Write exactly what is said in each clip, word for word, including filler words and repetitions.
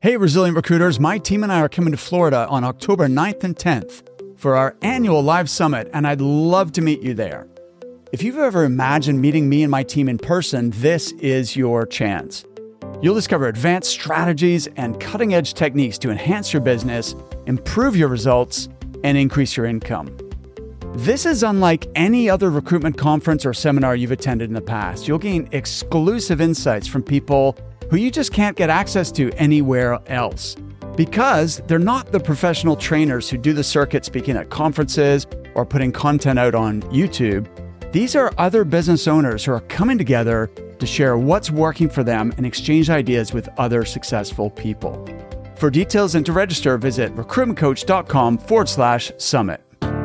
Hey, Resilient Recruiters, my team and I are coming to Florida on October ninth and tenth for our annual live summit, and I'd love to meet you there. If you've ever imagined meeting me and my team in person, this is your chance. You'll discover advanced strategies and cutting-edge techniques to enhance your business, improve your results, and increase your income. This is unlike any other recruitment conference or seminar you've attended in the past. You'll gain exclusive insights from people who you just can't get access to anywhere else, because they're not the professional trainers who do the circuit speaking at conferences or putting content out on YouTube. These are other business owners who are coming together to share what's working for them and exchange ideas with other successful people. For details and to register, visit recruitmentcoach.com forward slash summit.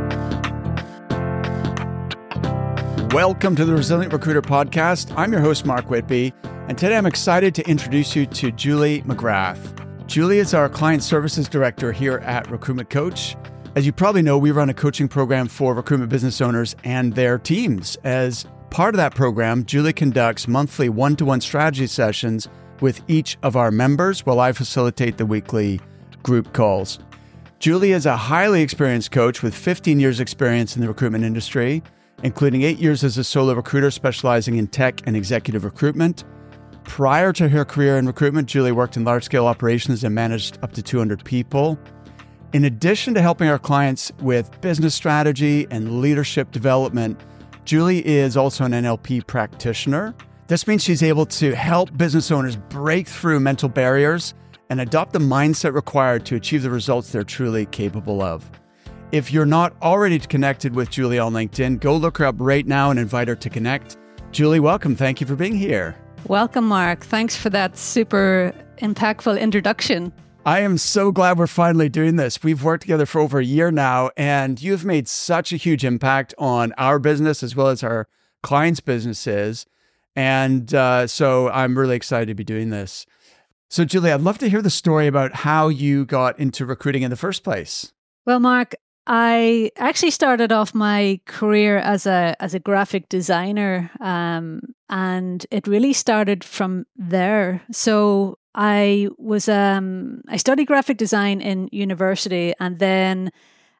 Welcome to the Resilient Recruiter Podcast. I'm your host, Mark Whitby, and today I'm excited to introduce you to Julie McGrath. Julie is our Client Services Director here at Recruitment Coach. As you probably know, we run a coaching program for recruitment business owners and their teams. As part of that program, Julie conducts monthly one-to-one strategy sessions with each of our members while I facilitate the weekly group calls. Julie is a highly experienced coach with fifteen years experience in the recruitment industry, including eight years as a solo recruiter specializing in tech and executive recruitment. Prior to her career in recruitment, Julie worked in large-scale operations and managed up to two hundred people. In addition to helping our clients with business strategy and leadership development, Julie is also an N L P practitioner. This means she's able to help business owners break through mental barriers and adopt the mindset required to achieve the results they're truly capable of. If you're not already connected with Julie on LinkedIn, go look her up right now and invite her to connect. Julie, welcome. Thank you for being here. Welcome, Mark. Thanks for that super impactful introduction. I am so glad we're finally doing this. We've worked together for over a year now, and you've made such a huge impact on our business as well as our clients' businesses. And uh, so I'm really excited to be doing this. So Julie, I'd love to hear the story about how you got into recruiting in the first place. Well, Mark, I actually started off my career as a as a graphic designer, um, and it really started from there. So I was um, I studied graphic design in university, and then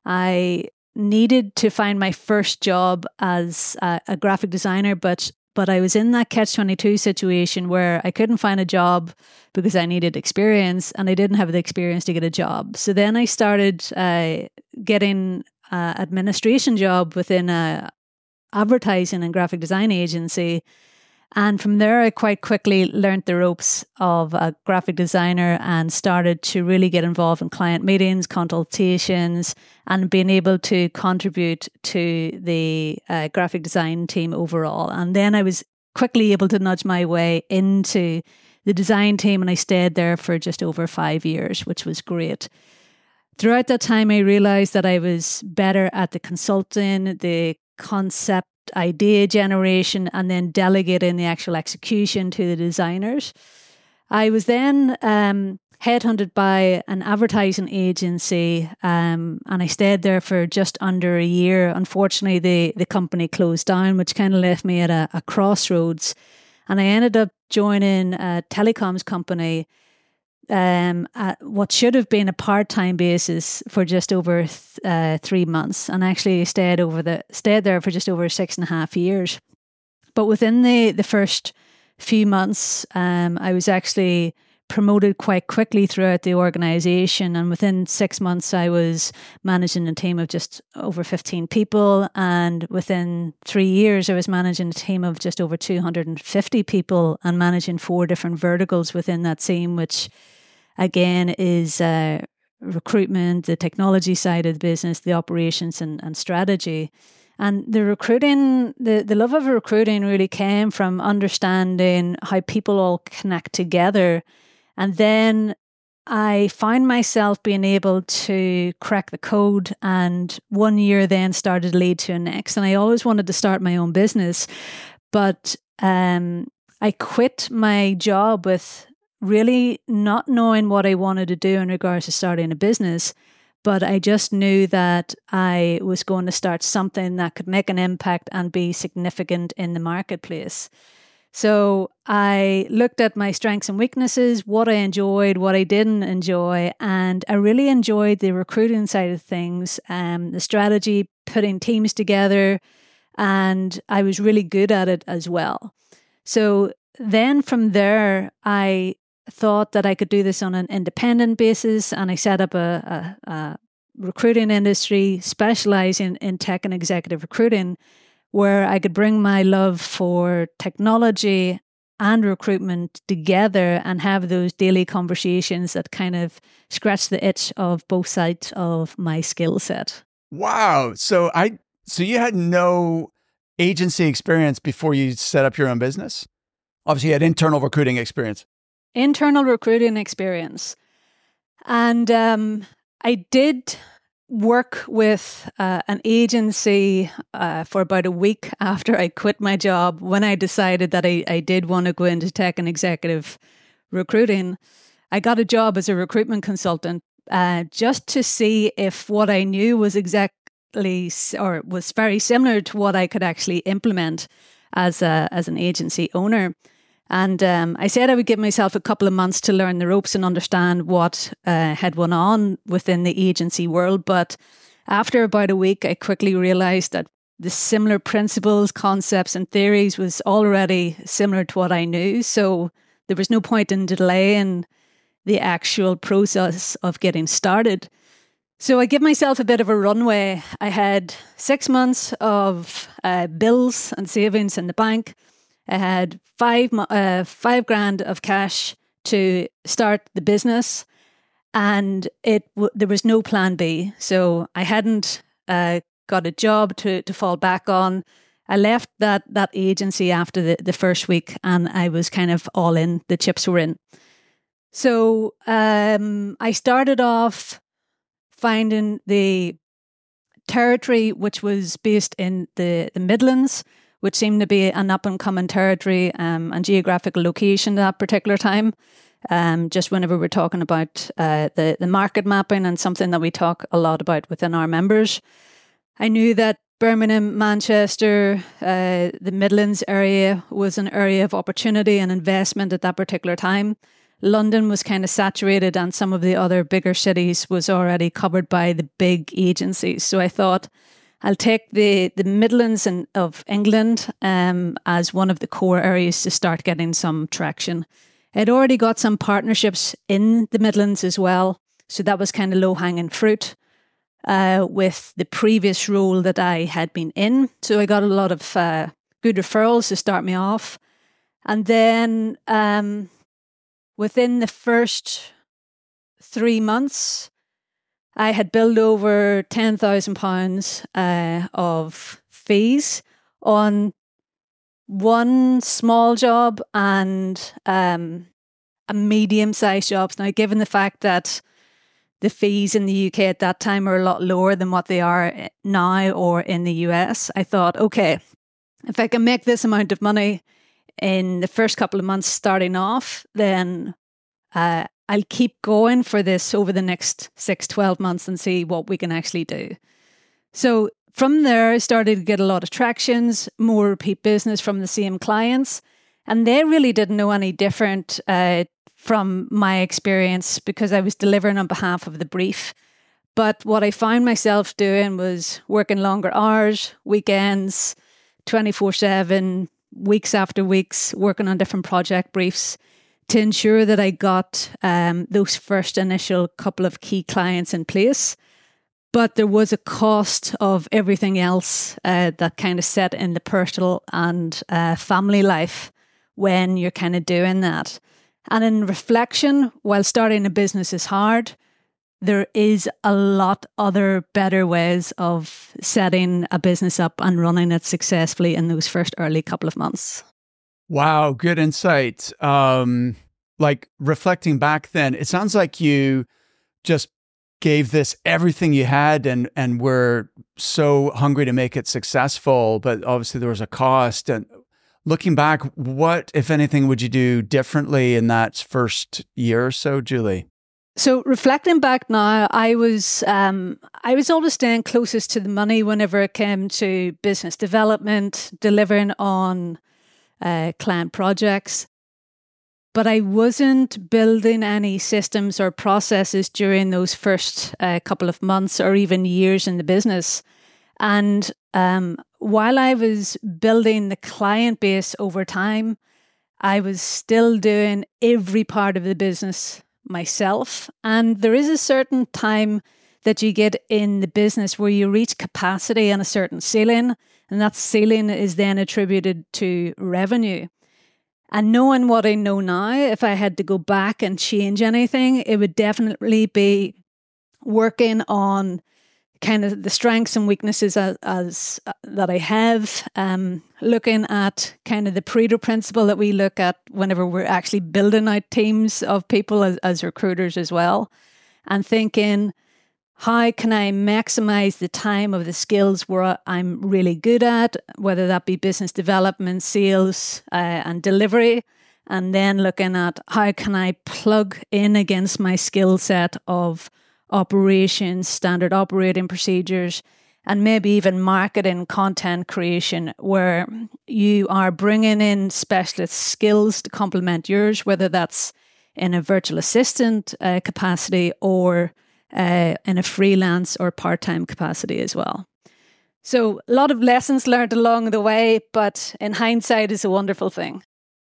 I needed to find my first job as a, a graphic designer, but but I was in that catch twenty-two situation where I couldn't find a job because I needed experience and I didn't have the experience to get a job. So then I started uh, getting an administration job within a advertising and graphic design agency. And from there, I quite quickly learned the ropes of a graphic designer and started to really get involved in client meetings, consultations, and being able to contribute to the uh, graphic design team overall. And then I was quickly able to nudge my way into the design team, and I stayed there for just over five years, which was great. Throughout that time, I realized that I was better at the consulting, the concept, idea generation, and then delegating the actual execution to the designers. I was then um, headhunted by an advertising agency, um, and I stayed there for just under a year. Unfortunately, the, the company closed down, which kind of left me at a, a crossroads. And I ended up joining a telecoms company um, at what should have been a part-time basis for just over th- uh, three months, and actually stayed over the stayed there for just over six and a half years. But within the the first few months, um, I was actually promoted quite quickly throughout the organization, and within six months, I was managing a team of just over fifteen people, and within three years, I was managing a team of just over two hundred fifty people, and managing four different verticals within that team, which again is uh, recruitment, the technology side of the business, the operations and, and strategy. And the recruiting, the, the love of recruiting really came from understanding how people all connect together. And then I found myself being able to crack the code, and one year then started to lead to a next. And I always wanted to start my own business, but um, I quit my job with really not knowing what I wanted to do in regards to starting a business. But I just knew that I was going to start something that could make an impact and be significant in the marketplace. So I looked at my strengths and weaknesses, what I enjoyed, what I didn't enjoy, and I really enjoyed the recruiting side of things, um, the strategy, putting teams together, and I was really good at it as well. So then from there, I thought that I could do this on an independent basis, and I set up a, a, a recruiting industry specializing in tech and executive recruiting, where I could bring my love for technology and recruitment together and have those daily conversations that kind of scratch the itch of both sides of my skill set. Wow. So I so you had no agency experience before you set up your own business? Obviously, you had internal recruiting experience. Internal recruiting experience. And um, I did work with uh, an agency uh, for about a week after I quit my job, when I decided that I, I did want to go into tech and executive recruiting. I got a job as a recruitment consultant uh, just to see if what I knew was exactly or was very similar to what I could actually implement as a, as an agency owner. And um, I said I would give myself a couple of months to learn the ropes and understand what uh, had went on within the agency world. But after about a week, I quickly realized that the similar principles, concepts, and theories was already similar to what I knew. So there was no point in delaying the actual process of getting started. So I give myself a bit of a runway. I had six months of uh, bills and savings in the bank. I had five uh, five grand of cash to start the business, and it w- there was no plan B. So I hadn't uh, got a job to to fall back on. I left that that agency after the, the first week, and I was kind of all in. The chips were in. So um, I started off finding the territory, which was based in the, the Midlands, which seemed to be an up-and-coming territory um, and geographical location at that particular time. Um, just whenever we're talking about uh, the, the market mapping, and something that we talk a lot about within our members. I knew that Birmingham, Manchester, uh, the Midlands area was an area of opportunity and investment at that particular time. London was kind of saturated, and some of the other bigger cities was already covered by the big agencies. So I thought, I'll take the, the Midlands and of England um, as one of the core areas to start getting some traction. I'd already got some partnerships in the Midlands as well, so that was kind of low-hanging fruit uh, with the previous role that I had been in. So I got a lot of uh, good referrals to start me off. And then um, within the first three months, I had billed over ten thousand pounds uh, of fees on one small job and um, a medium-sized job. Now, given the fact that the fees in the U K at that time are a lot lower than what they are now or in the U S, I thought, okay, if I can make this amount of money in the first couple of months starting off, then uh, I'll keep going for this over the next six, twelve months and see what we can actually do. So from there, I started to get a lot of tractions, more repeat business from the same clients. And they really didn't know any different uh, from my experience, because I was delivering on behalf of the brief. But what I found myself doing was working longer hours, weekends, twenty-four seven, weeks after weeks, working on different project briefs to ensure that I got um, those first initial couple of key clients in place. But there was a cost of everything else uh, that kind of set in the personal and uh, family life when you're kind of doing that. And in reflection, while starting a business is hard, there is a lot other better ways of setting a business up and running it successfully in those first early couple of months. Wow, good insight. Um, like reflecting back then, it sounds like you just gave this everything you had and and were so hungry to make it successful, but obviously there was a cost. And looking back, what, if anything, would you do differently in that first year or so, Julie? So reflecting back now, I was um, I was always staying closest to the money whenever it came to business development, delivering on uh, client projects. But I wasn't building any systems or processes during those first uh, couple of months or even years in the business. And um, while I was building the client base over time, I was still doing every part of the business myself. And there is a certain time that you get in the business where you reach capacity and a certain ceiling, and that ceiling is then attributed to revenue. And knowing what I know now, if I had to go back and change anything, it would definitely be working on kind of the strengths and weaknesses as, as uh, that I have, um, looking at kind of the Pareto principle that we look at whenever we're actually building out teams of people as, as recruiters as well, and thinking, how can I maximize the time of the skills where I'm really good at, whether that be business development, sales, uh, and delivery, and then looking at how can I plug in against my skill set of operations, standard operating procedures, and maybe even marketing, content creation, where you are bringing in specialist skills to complement yours, whether that's in a virtual assistant uh, capacity or Uh, in a freelance or part-time capacity as well. So a lot of lessons learned along the way, but in hindsight is a wonderful thing.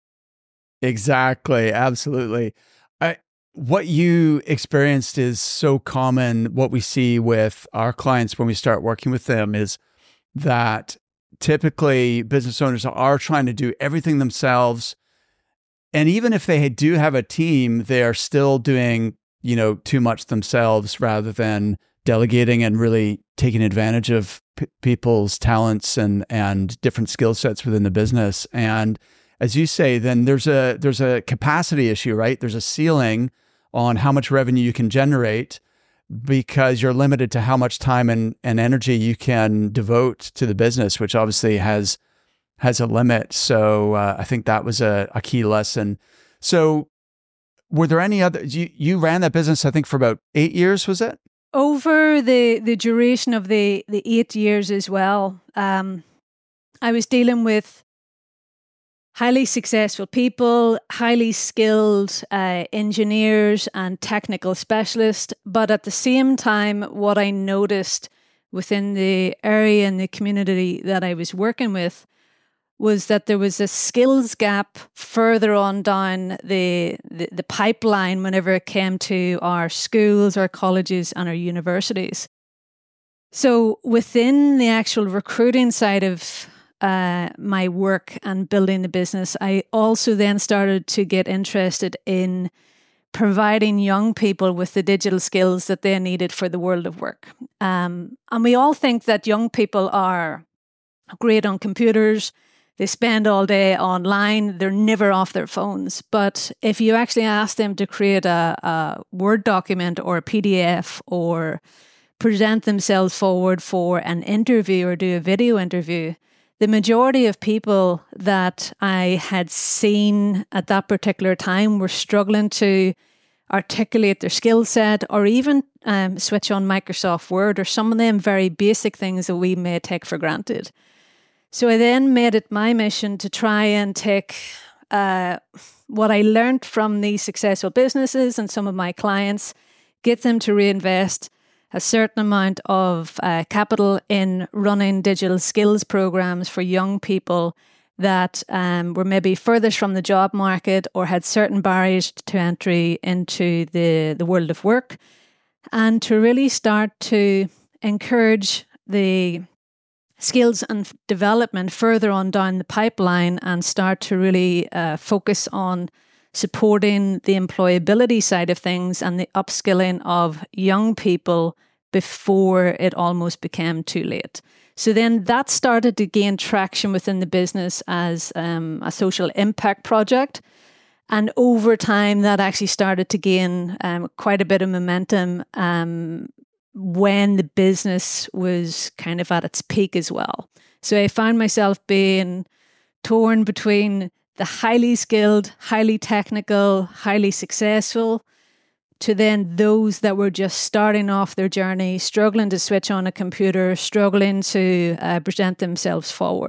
Exactly. Absolutely. I, what you experienced is so common. What we see with our clients when we start working with them is that typically business owners are trying to do everything themselves. And even if they do have a team, they are still doing you know, too much themselves rather than delegating and really taking advantage of p- people's talents and and different skill sets within the business. And as you say, then there's a there's a capacity issue, right? There's a ceiling on how much revenue you can generate because you're limited to how much time and, and energy you can devote to the business, which obviously has has a limit. So uh, I think that was a, a key lesson. So were there any other, you, you ran that business, I think, for about eight years, was it? Over the, the duration of the, the eight years as well, um, I was dealing with highly successful people, highly skilled uh, engineers and technical specialists. But at the same time, what I noticed within the area and the community that I was working with was that there was a skills gap further on down the, the, the pipeline whenever it came to our schools, our colleges, and our universities. So within the actual recruiting side of uh, my work and building the business, I also then started to get interested in providing young people with the digital skills that they needed for the world of work. Um, and we all think that young people are great on computers. They spend all day online. They're never off their phones. But if you actually ask them to create a, a Word document or a P D F or present themselves forward for an interview or do a video interview, the majority of people that I had seen at that particular time were struggling to articulate their skill set or even um, switch on Microsoft Word or some of them very basic things that we may take for granted. So I then made it my mission to try and take uh, what I learned from these successful businesses and some of my clients, get them to reinvest a certain amount of uh, capital in running digital skills programs for young people that um, were maybe furthest from the job market or had certain barriers to entry into the, the world of work, and to really start to encourage the skills and development further on down the pipeline and start to really uh, focus on supporting the employability side of things and the upskilling of young people before it almost became too late. So then that started to gain traction within the business as um, a social impact project. And over time, that actually started to gain um, quite a bit of momentum um, when the business was kind of at its peak as well. So I found myself being torn between the highly skilled, highly technical, highly successful, to then those that were just starting off their journey, struggling to switch on a computer, struggling to uh, present themselves forward.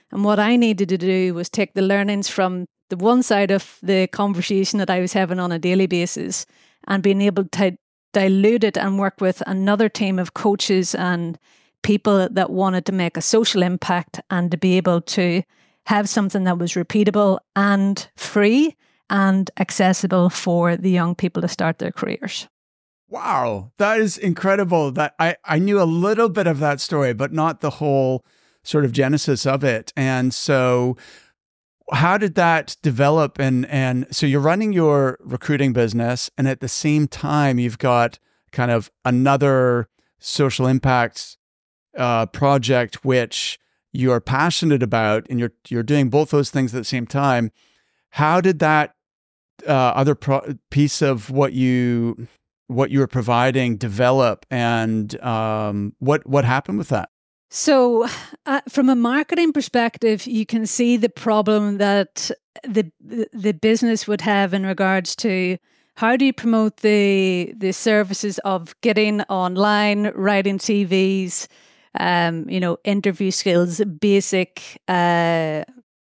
And what I needed to do was take the learnings from the one side of the conversation that I was having on a daily basis and being able to dilute it and work with another team of coaches and people that wanted to make a social impact and to be able to have something that was repeatable and free and accessible for the young people to start their careers. Wow, that is incredible. That I, I knew a little bit of that story, but not the whole sort of genesis of it. And so how did that develop? And, and so you're running your recruiting business, and at the same time, you've got kind of another social impact uh, project, which you're passionate about, and you're, you're doing both those things at the same time. How did that uh, other pro- piece of what you, what you were providing develop, and um, what, what happened with that? So uh, from a marketing perspective, you can see the problem that the the business would have in regards to how do you promote the the services of getting online, writing C Vs, um, you know, interview skills, basic uh,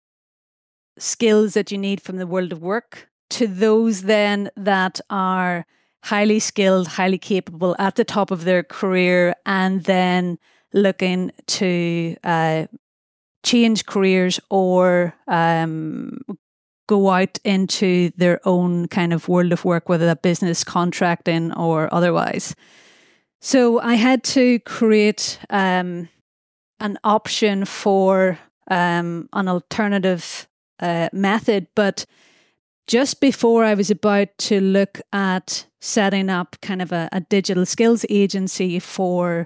skills that you need from the world of work, to those then that are highly skilled, highly capable at the top of their career, and then looking to uh, change careers or um, go out into their own kind of world of work, whether that business, contracting, or otherwise. So I had to create um, an option for um, an alternative uh, method. But just before I was about to look at setting up kind of a, a digital skills agency for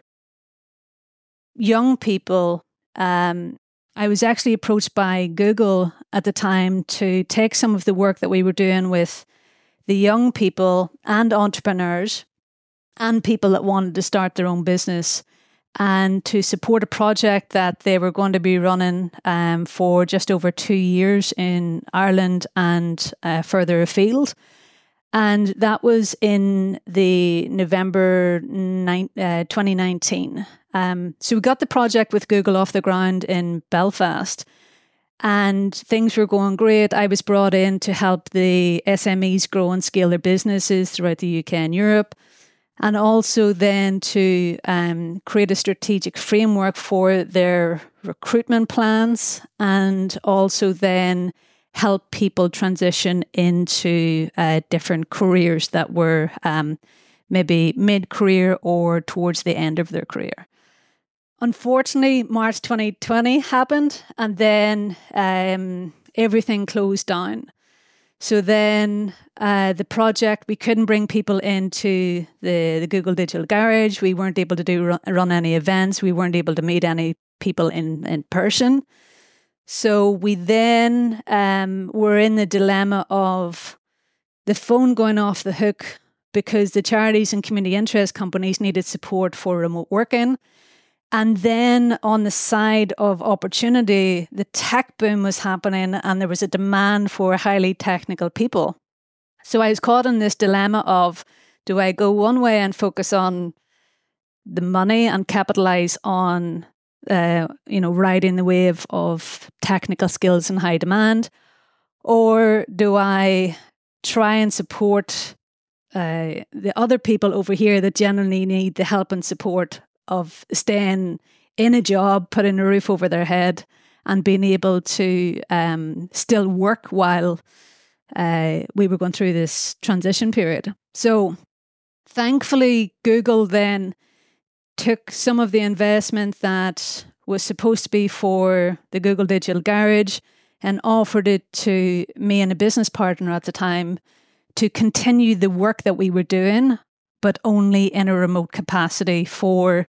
young people, um, I was actually approached by Google at the time to take some of the work that we were doing with the young people and entrepreneurs and people that wanted to start their own business, and to support a project that they were going to be running um, for just over two years in Ireland and uh, further afield. And that was in the November ni- uh, twenty nineteen. Um, so we got the project with Google off the ground in Belfast, and things were going great. I was brought in to help the S M Es grow and scale their businesses throughout the U K and Europe, and also then to um, create a strategic framework for their recruitment plans, and also then help people transition into uh, different careers that were um, maybe mid-career or towards the end of their career. Unfortunately, March twenty twenty happened, and then um, everything closed down. So then uh, the project, we couldn't bring people into the, the Google Digital Garage. We weren't able to do run, run any events. We weren't able to meet any people in, in person. So we then um, were in the dilemma of the phone going off the hook because the charities and community interest companies needed support for remote working. And then on the side of opportunity, the tech boom was happening and there was a demand for highly technical people. So I was caught in this dilemma of, do I go one way and focus on the money and capitalize on Uh, you know, riding the wave of technical skills in high demand? Or do I try and support uh, the other people over here that generally need the help and support of staying in a job, putting a roof over their head, and being able to um, still work while uh, we were going through this transition period? So thankfully, Google then took some of the investment that was supposed to be for the Google Digital Garage and offered it to me and a business partner at the time to continue the work that we were doing, but only in a remote capacity for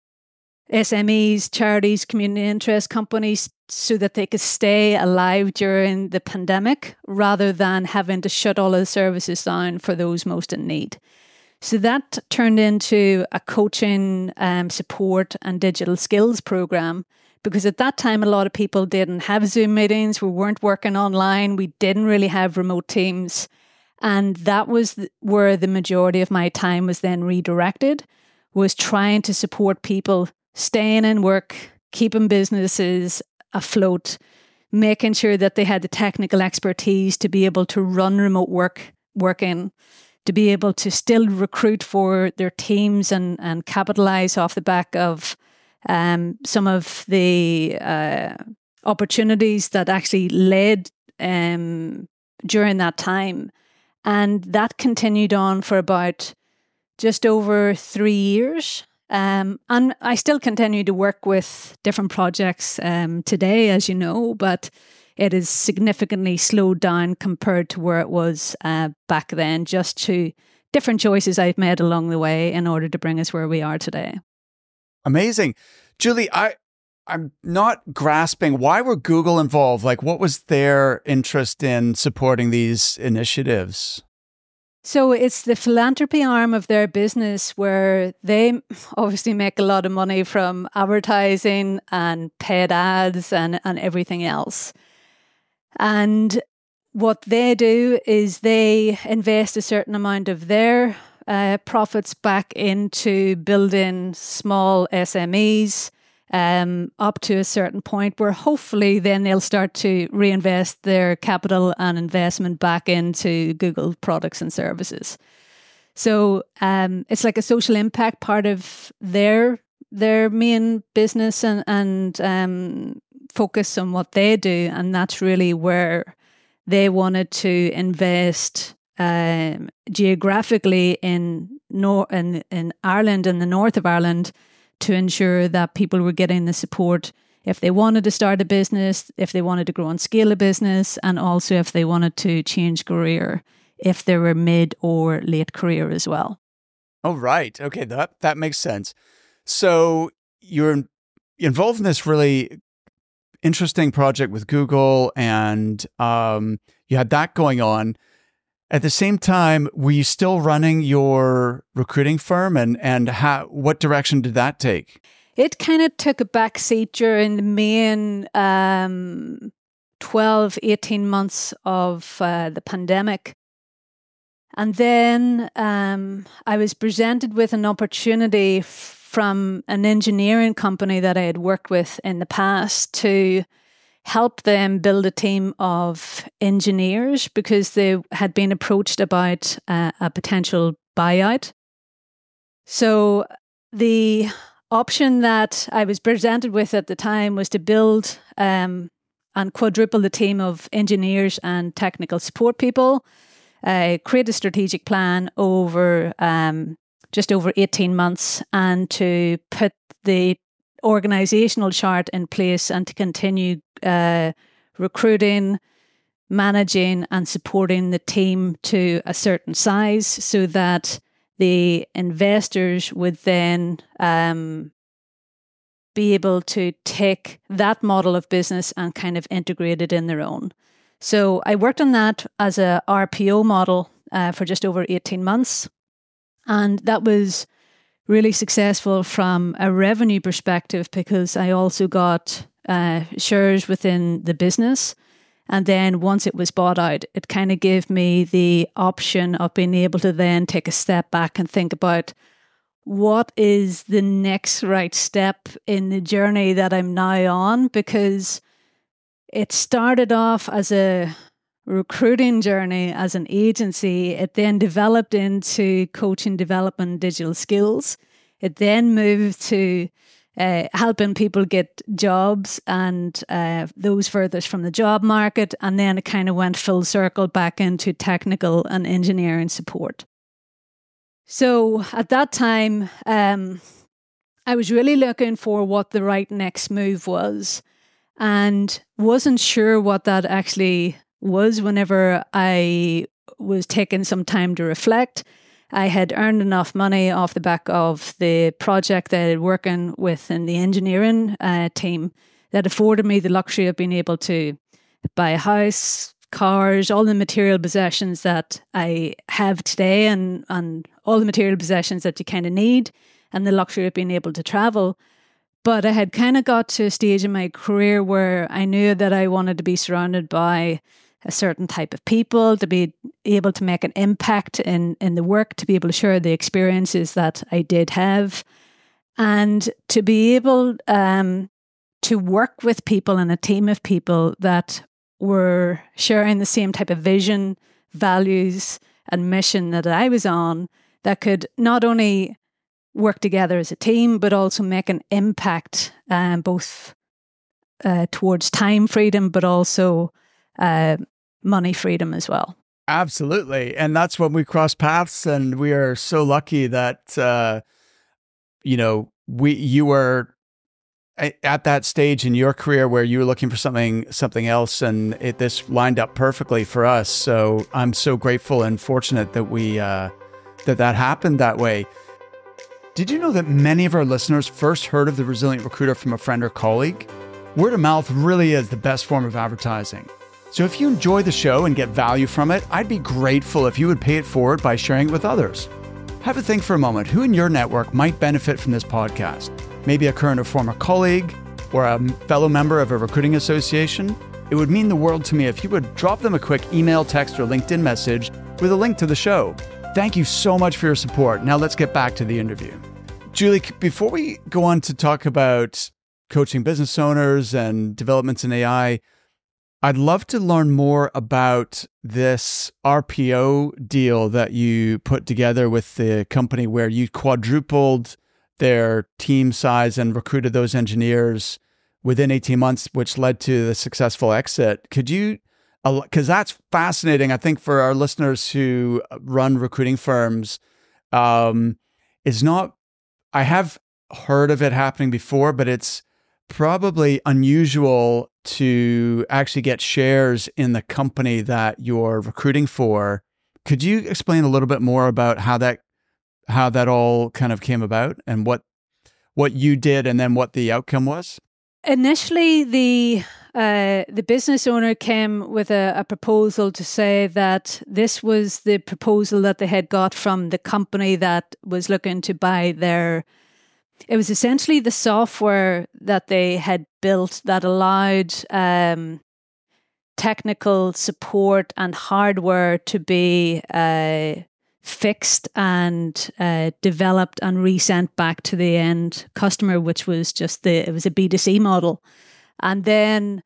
S M Es, charities, community interest companies, so that they could stay alive during the pandemic rather than having to shut all of the services down for those most in need. So that turned into a coaching, um, support and digital skills program, because at that time, a lot of people didn't have Zoom meetings. We weren't working online. We didn't really have remote teams. And that was th- where the majority of my time was then redirected, was trying to support people staying in work, keeping businesses afloat, making sure that they had the technical expertise to be able to run remote work, working, to be able to still recruit for their teams and, and capitalize off the back of um, some of the uh, opportunities that actually led um, during that time. And that continued on for about just over three years. Um, and I still continue to work with different projects um, today, as you know, but it is significantly slowed down compared to where it was uh, back then, just to different choices I've made along the way in order to bring us where we are today. Amazing. Julie, I, I'm not grasping, why were Google involved? Like, what was their interest in supporting these initiatives? So it's the philanthropy arm of their business, where they obviously make a lot of money from advertising and paid ads and, and everything else. And what they do is they invest a certain amount of their uh, profits back into building small S M Es um, up to a certain point, where hopefully then they'll start to reinvest their capital and investment back into Google products and services. So um, it's like a social impact part of their their main business and, and um, focus on what they do. And that's really where they wanted to invest um, geographically in, nor- in, in Ireland, in the north of Ireland, to ensure that people were getting the support if they wanted to start a business, if they wanted to grow and scale a business, and also if they wanted to change career, if they were mid or late career as well. Oh, right. Okay, that that makes sense. So you're involved in this really interesting project with Google, and um, you had that going on. At the same time, were you still running your recruiting firm, and, and how, what direction did that take? It kind of took a back seat during the main um, twelve, eighteen months of uh, the pandemic. And then um, I was presented with an opportunity f- from an engineering company that I had worked with in the past to help them build a team of engineers, because they had been approached about uh, a potential buyout. So the option that I was presented with at the time was to build um, and quadruple the team of engineers and technical support people, uh, create a strategic plan over um, just over eighteen months, and to put the organizational chart in place and to continue uh, recruiting, managing and supporting the team to a certain size, so that the investors would then um, be able to take that model of business and kind of integrate it in their own. So I worked on that as a R P O model uh, for just over eighteen months. And that was really successful from a revenue perspective, because I also got uh, shares within the business. And then once it was bought out, it kind of gave me the option of being able to then take a step back and think about what is the next right step in the journey that I'm now on, because it started off as a recruiting journey as an agency. It then developed into coaching, development, digital skills. It then moved to uh, helping people get jobs and uh, those furthest from the job market. And then it kind of went full circle back into technical and engineering support. So at that time, um, I was really looking for what the right next move was, and wasn't sure what that actually was whenever I was taking some time to reflect. I had earned enough money off the back of the project that I had working with in the engineering uh, team that afforded me the luxury of being able to buy a house, cars, all the material possessions that I have today, and, and all the material possessions that you kind of need, and the luxury of being able to travel. But I had kind of got to a stage in my career where I knew that I wanted to be surrounded by a certain type of people, to be able to make an impact in, in the work, to be able to share the experiences that I did have, and to be able um, to work with people and a team of people that were sharing the same type of vision, values, and mission that I was on, that could not only work together as a team, but also make an impact, um, both uh, towards time freedom, but also uh, money freedom as well. Absolutely. And that's when we cross paths. And we are so lucky that, uh, you know, we you were at that stage in your career where you were looking for something something else, and it, this lined up perfectly for us. So I'm so grateful and fortunate that we uh, that that happened that way. Did you know that many of our listeners first heard of the Resilient Recruiter from a friend or colleague? Word of mouth really is the best form of advertising. So if you enjoy the show and get value from it, I'd be grateful if you would pay it forward by sharing it with others. Have a think for a moment who in your network might benefit from this podcast. Maybe a current or former colleague, or a fellow member of a recruiting association. It would mean the world to me if you would drop them a quick email, text, or LinkedIn message with a link to the show. Thank you so much for your support. Now let's get back to the interview. Julie, before we go on to talk about coaching business owners and developments in A I, I'd love to learn more about this R P O deal that you put together with the company where you quadrupled their team size and recruited those engineers within eighteen months, which led to the successful exit. Could you, because that's fascinating, I think, for our listeners who run recruiting firms, um, it's not, I have heard of it happening before, but it's probably unusual to actually get shares in the company that you're recruiting for. Could you explain a little bit more about how that how that all kind of came about and what what you did and then what the outcome was? Initially, the uh, the business owner came with a, a proposal to say that this was the proposal that they had got from the company that was looking to buy their. It was essentially the software that they had built that allowed um, technical support and hardware to be uh, fixed and uh, developed and resent back to the end customer, which was just the, it was a B two C model. And then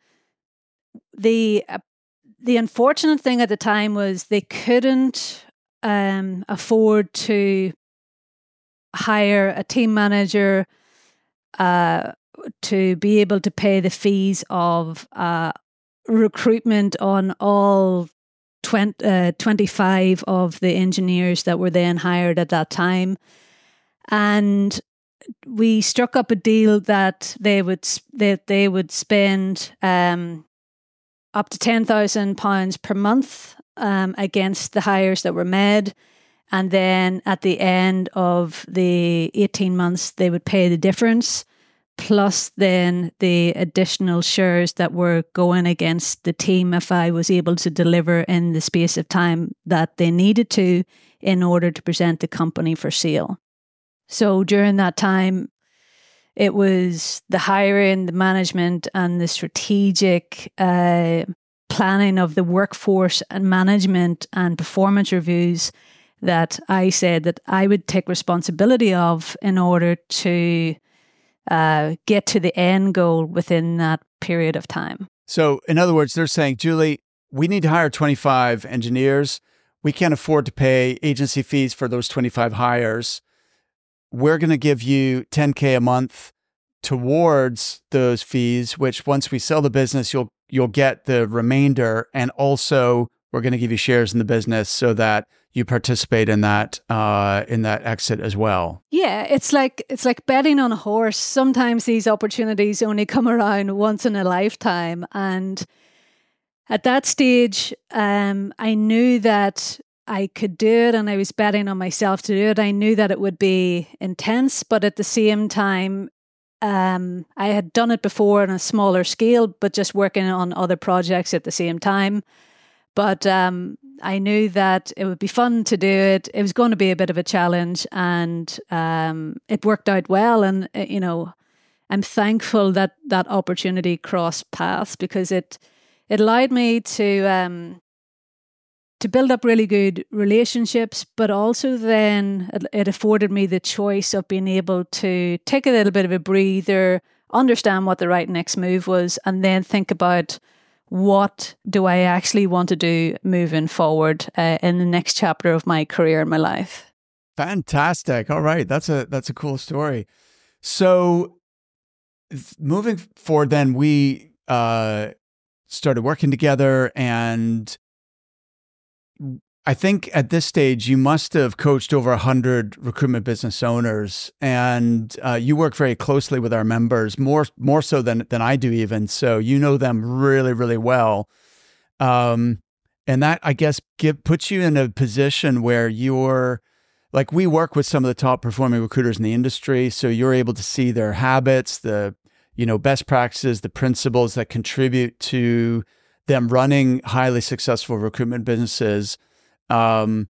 the, uh, the unfortunate thing at the time was they couldn't um, afford to hire a team manager uh, to be able to pay the fees of uh, recruitment on all twenty, uh, twenty-five of the engineers that were then hired at that time. And we struck up a deal that they would that they would spend um, up to ten thousand pounds per month um, against the hires that were made. And then at the end of the eighteen months, they would pay the difference, plus then the additional shares that were going against the team if I was able to deliver in the space of time that they needed to in order to present the company for sale. So during that time, it was the hiring, the management, and the strategic uh, planning of the workforce and management and performance reviews that I said that I would take responsibility of in order to uh, get to the end goal within that period of time. So in other words, they're saying, Julie, we need to hire twenty-five engineers. We can't afford to pay agency fees for those twenty-five hires. We're going to give you ten K a month towards those fees, which once we sell the business, you'll you'll get the remainder. And also we're going to give you shares in the business so that you participate in that uh, in that exit as well. Yeah, it's like it's like betting on a horse. Sometimes these opportunities only come around once in a lifetime, and at that stage, um, I knew that I could do it, and I was betting on myself to do it. I knew that it would be intense, but at the same time, um, I had done it before on a smaller scale, but just working on other projects at the same time. But um, I knew that it would be fun to do it. It was going to be a bit of a challenge, and um, it worked out well. And, you know, I'm thankful that that opportunity crossed paths because it it allowed me to um, to build up really good relationships, but also then it, it afforded me the choice of being able to take a little bit of a breather understand what the right next move was, and then think about what do I actually want to do moving forward uh, in the next chapter of my career and my life. Fantastic. All right. That's a, that's a cool story. So moving forward, then we uh, started working together, and I think at this stage you must have coached over a hundred recruitment business owners, and uh, you work very closely with our members, more more so than than I do even. So you know them really, really well, um, and that, I guess, give, puts you in a position where you're like, we work with some of the top performing recruiters in the industry, so you're able to see their habits, the you know best practices, the principles that contribute to them running highly successful recruitment businesses. Um,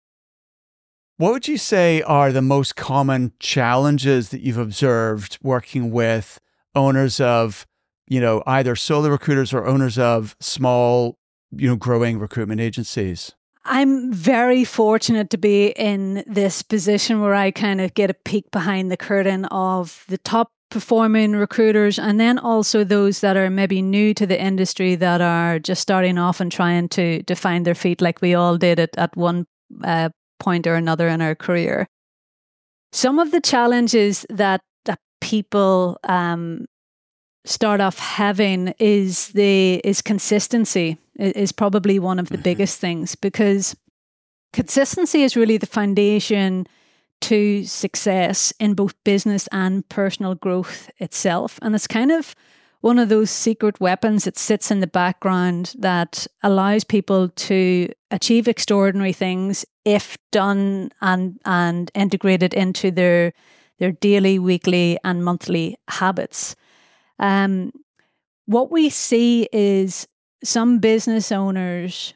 what would you say are the most common challenges that you've observed working with owners of, you know, either solo recruiters or owners of small, you know, growing recruitment agencies? I'm very fortunate to be in this position where I kind of get a peek behind the curtain of the top performing recruiters, and then also those that are maybe new to the industry that are just starting off and trying to, to find their feet, like we all did it at one uh, point or another in our career. Some of the challenges that, that people um, start off having is the is consistency is probably one of the mm-hmm. biggest things, because consistency is really the foundation to success in both business and personal growth itself. And it's kind of one of those secret weapons that sits in the background that allows people to achieve extraordinary things if done and and integrated into their their daily, weekly, and monthly habits. Um, what we see is some business owners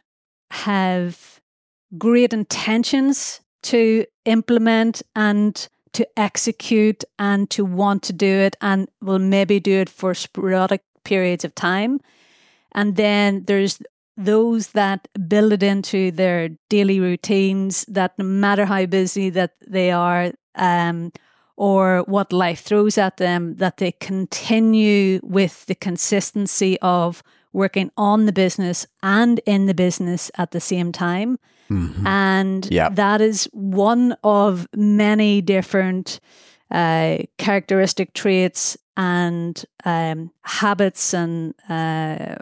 have great intentions to implement and to execute and to want to do it, and will maybe do it for sporadic periods of time. And then there's those that build it into their daily routines, that no matter how busy that they are, um, or what life throws at them, that they continue with the consistency of working on the business and in the business at the same time. Mm-hmm. And yep. that is one of many different uh, characteristic traits and um, habits and uh,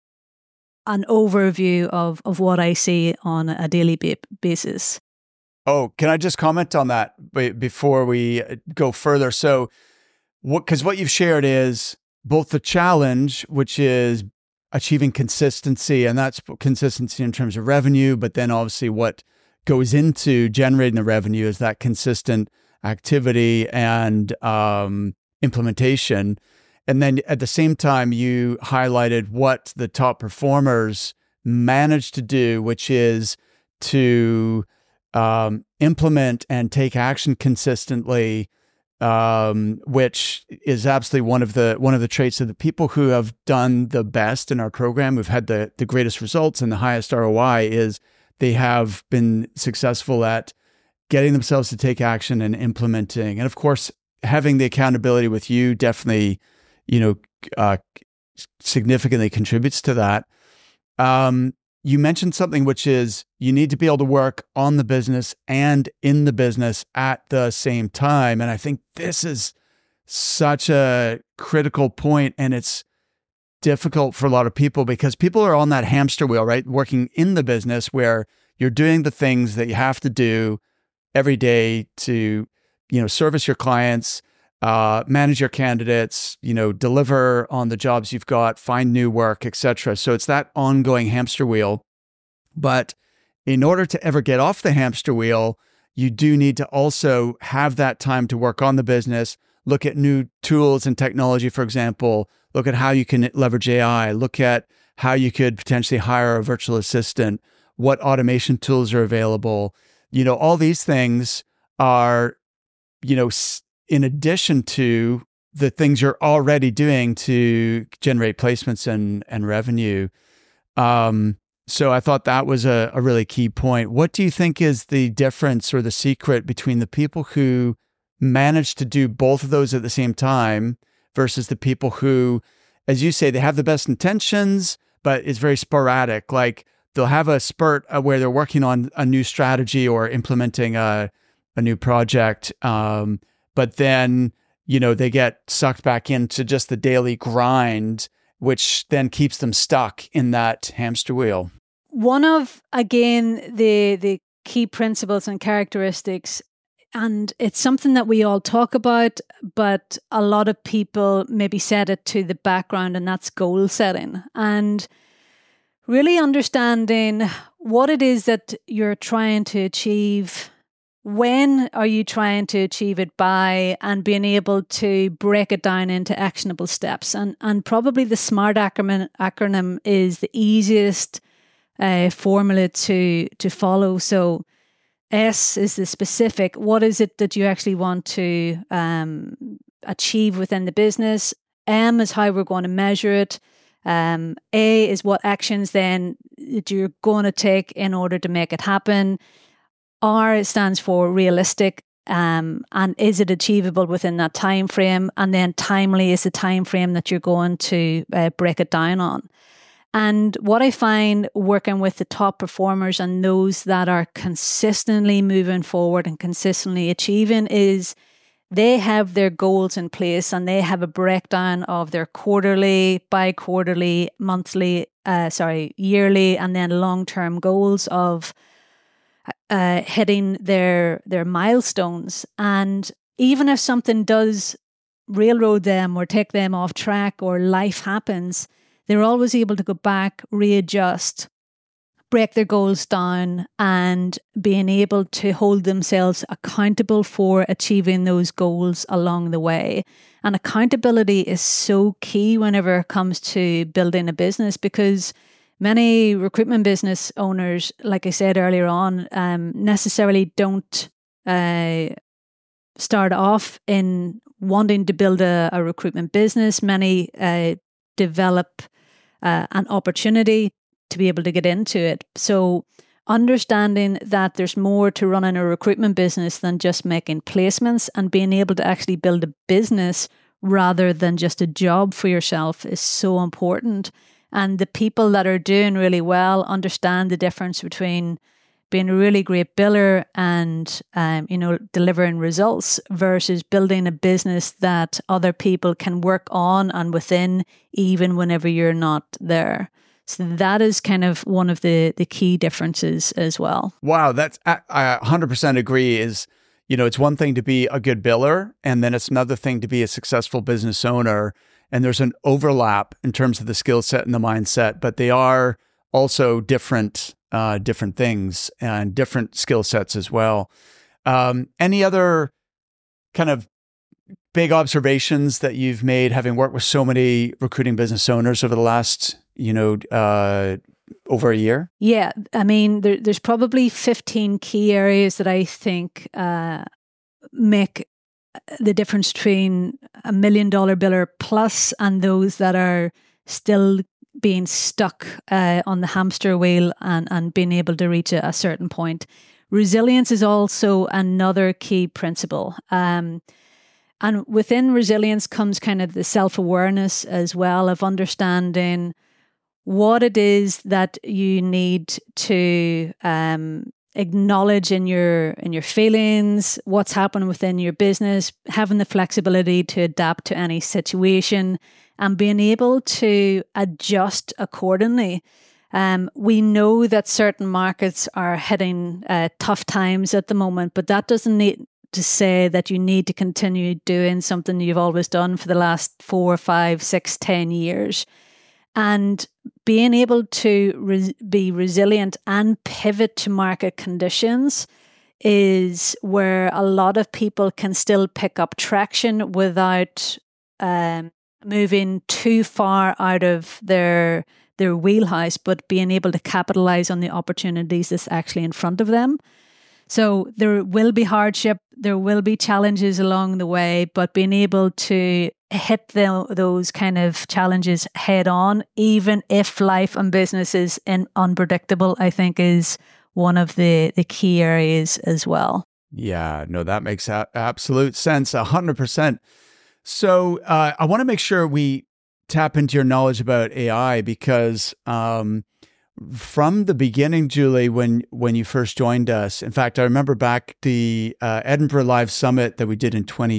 an overview of, of what I see on a daily ba- basis. Oh, can I just comment on that before we go further? So, what, because what you've shared is both the challenge, which is achieving consistency, and that's consistency in terms of revenue, but then obviously what goes into generating the revenue is that consistent activity and um, implementation. And then at the same time, you highlighted what the top performers managed to do, which is to um, implement and take action consistently, um, which is absolutely one of the one of the traits of the people who have done the best in our program, who've had the the greatest results and the highest R O I, is they have been successful at getting themselves to take action and implementing. And of course, having the accountability with you definitely, you know, uh, significantly contributes to that. Um, you mentioned something, which is you need to be able to work on the business and in the business at the same time. And I think this is such a critical point, and it's difficult for a lot of people because people are on that hamster wheel, right? Working in the business where you're doing the things that you have to do every day to, you know, service your clients, uh, manage your candidates, you know, deliver on the jobs you've got, find new work, et cetera. So it's that ongoing hamster wheel. But in order to ever get off the hamster wheel, you do need to also have that time to work on the business, look at new tools and technology, for example, look at how you can leverage A I, look at how you could potentially hire a virtual assistant, what automation tools are available. You know, all these things are, you know, in addition to the things you're already doing to generate placements and, and revenue. Um, so I thought that was a, a really key point. What do you think is the difference or the secret between the people who manage to do both of those at the same time versus the people who, as you say, they have the best intentions, but it's very sporadic. Like they'll have a spurt where they're working on a new strategy or implementing a, a new project. Um, but then, you know, they get sucked back into just the daily grind, which then keeps them stuck in that hamster wheel. One of, again, the the key principles and characteristics, and it's something that we all talk about, but a lot of people maybe set it to the background, and that's goal setting. And really understanding what it is that you're trying to achieve, when are you trying to achieve it by, and being able to break it down into actionable steps. And and probably the SMART acronym, acronym is the easiest uh, formula to to follow. So S is the specific. What is it that you actually want to um, achieve within the business? M is how we're going to measure it. Um, A is what actions then that you're going to take in order to make it happen. R stands for realistic, um, and is it achievable within that time frame? And then timely is the time frame that you're going to uh, break it down on. And what I find working with the top performers and those that are consistently moving forward and consistently achieving is they have their goals in place, and they have a breakdown of their quarterly, bi-quarterly, monthly, uh, sorry, yearly, and then long-term goals of uh, hitting their their milestones. And even if something does railroad them or take them off track or life happens, they're always able to go back, readjust, break their goals down, and being able to hold themselves accountable for achieving those goals along the way. And accountability is so key whenever it comes to building a business, because many recruitment business owners, like I said earlier on, um, necessarily don't uh, start off in wanting to build a, a recruitment business. Many uh, develop uh, an opportunity to be able to get into it. So understanding that there's more to running a recruitment business than just making placements, and being able to actually build a business rather than just a job for yourself is so important. And the people that are doing really well understand the difference between being a really great biller and, um, you know, delivering results versus building a business that other people can work on and within, even whenever you're not there. So that is kind of one of the, the key differences as well. Wow, that's I, I one hundred percent agree. Is, you know, it's one thing to be a good biller, and then it's another thing to be a successful business owner. And there's an overlap in terms of the skill set and the mindset, but they are also different, uh, different things and different skill sets as well. Um, any other kind of big observations that you've made, having worked with so many recruiting business owners over the last, you know, uh, over a year? Yeah, I mean, there, there's probably fifteen key areas that I think uh, make the difference between a million dollar biller plus and those that are still being stuck uh, on the hamster wheel and, and being able to reach a, a certain point. Resilience is also another key principle. Um, and within resilience comes kind of the self-awareness as well, of understanding what it is that you need to um, acknowledge in your in your feelings, what's happening within your business, having the flexibility to adapt to any situation, and being able to adjust accordingly. Um, we know that certain markets are hitting uh, tough times at the moment, but that doesn't need to say that you need to continue doing something you've always done for the last four, five, six, ten years. And being able to re- be resilient and pivot to market conditions is where a lot of people can still pick up traction without um, moving too far out of their their wheelhouse, but being able to capitalize on the opportunities that's actually in front of them. So there will be hardship, there will be challenges along the way, but being able to hit the, those kind of challenges head on, even if life and business is in unpredictable, I think is one of the, the key areas as well. Yeah, no, that makes a- absolute sense, one hundred percent. So uh, I want to make sure we tap into your knowledge about A I because um, from the beginning, Julie, when when you first joined us, in fact, I remember back the uh, Edinburgh Live Summit that we did in twenty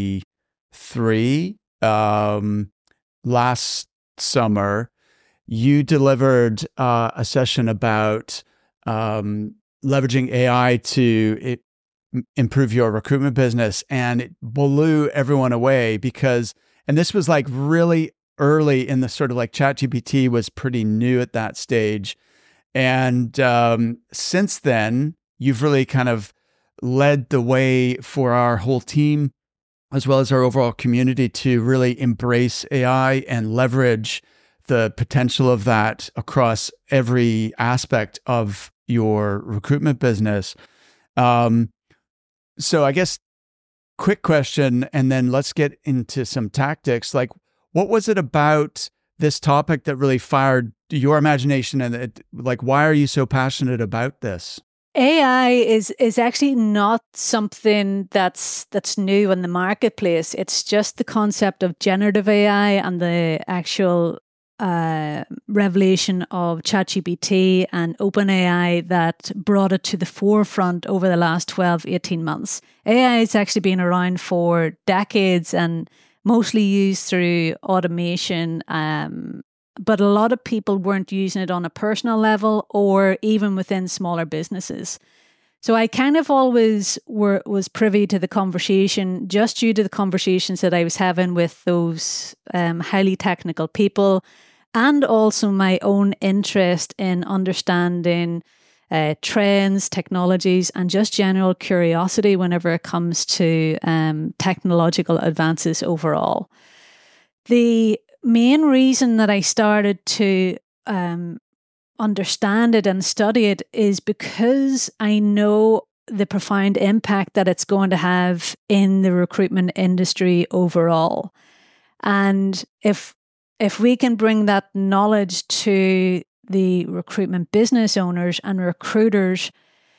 twenty-three um, last summer, you delivered uh, a session about um, leveraging A I to it, improve your recruitment business, and it blew everyone away because, and this was like really early in the sort of like ChatGPT was pretty new at that stage. And um, since then, you've really kind of led the way for our whole team, as well as our overall community, to really embrace A I and leverage the potential of that across every aspect of your recruitment business. Um, so I guess quick question, and then let's get into some tactics. Like, what was it about this topic that really fired your imagination? And it, like, why are you so passionate about this? A I is is actually not something that's that's new in the marketplace. It's just the concept of generative A I and the actual uh, revelation of ChatGPT and OpenAI that brought it to the forefront over the last twelve, eighteen months. A I has actually been around for decades and mostly used through automation, um, but a lot of people weren't using it on a personal level or even within smaller businesses. So I kind of always were was privy to the conversation just due to the conversations that I was having with those um, highly technical people, and also my own interest in understanding uh, trends, technologies, and just general curiosity whenever it comes to um, technological advances overall. The main reason that I started to um, understand it and study it is because I know the profound impact that it's going to have in the recruitment industry overall. And if if we can bring that knowledge to the recruitment business owners and recruiters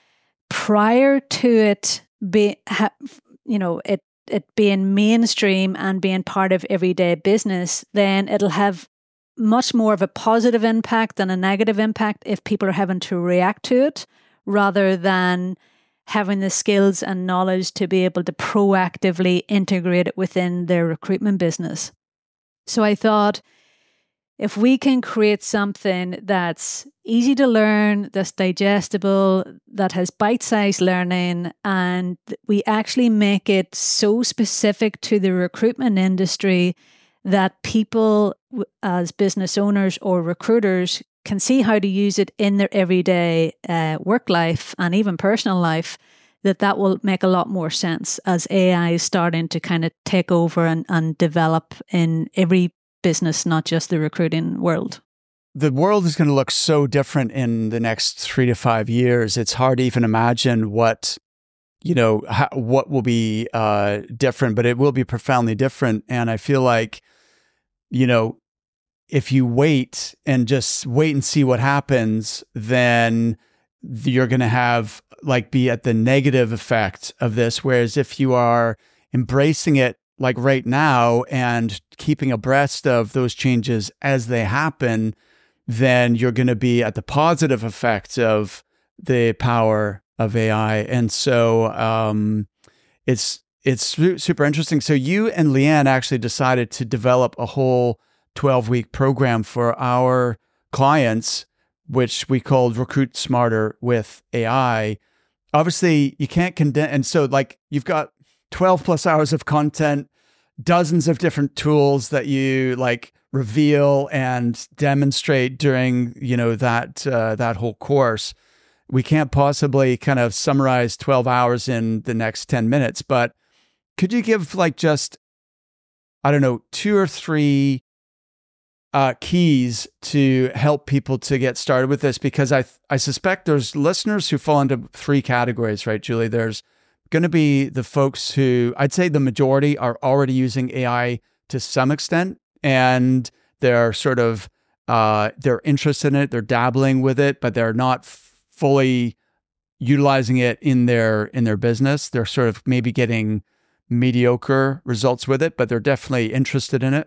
prior to it be ha, you know it it being mainstream and being part of everyday business, then it'll have much more of a positive impact than a negative impact if people are having to react to it, rather than having the skills and knowledge to be able to proactively integrate it within their recruitment business. So I thought, if we can create something that's easy to learn, that's digestible, that has bite-sized learning, and we actually make it so specific to the recruitment industry that people as business owners or recruiters can see how to use it in their everyday uh, work life and even personal life, that that will make a lot more sense as A I is starting to kind of take over and, and develop in every business, not just the recruiting world. The world is going to look so different in the next three to five years. It's hard to even imagine what, you know, how, what will be uh, different, but it will be profoundly different. And I feel like, you know, if you wait and just wait and see what happens, then you're going to have like be at the negative effect of this. Whereas if you are embracing it like right now and keeping abreast of those changes as they happen, then you're going to be at the positive effect of the power of A I. And so um, it's it's super interesting. So you and Leanne actually decided to develop a whole twelve-week program for our clients, which we called Recruit Smarter with A I. Obviously, you can't condense, and so like you've got twelve plus hours of content, dozens of different tools that you like reveal and demonstrate during, you know, that uh, that whole course. We can't possibly kind of summarize twelve hours in the next ten minutes, but could you give like just, I don't know, two or three uh, keys to help people to get started with this? Because I I suspect there's listeners who fall into three categories, right, Julie? There's going to be the folks who, I'd say the majority are already using A I to some extent, and they're sort of, uh, they're interested in it, they're dabbling with it, but they're not f- fully utilizing it in their, in their business. They're sort of maybe getting mediocre results with it, but they're definitely interested in it.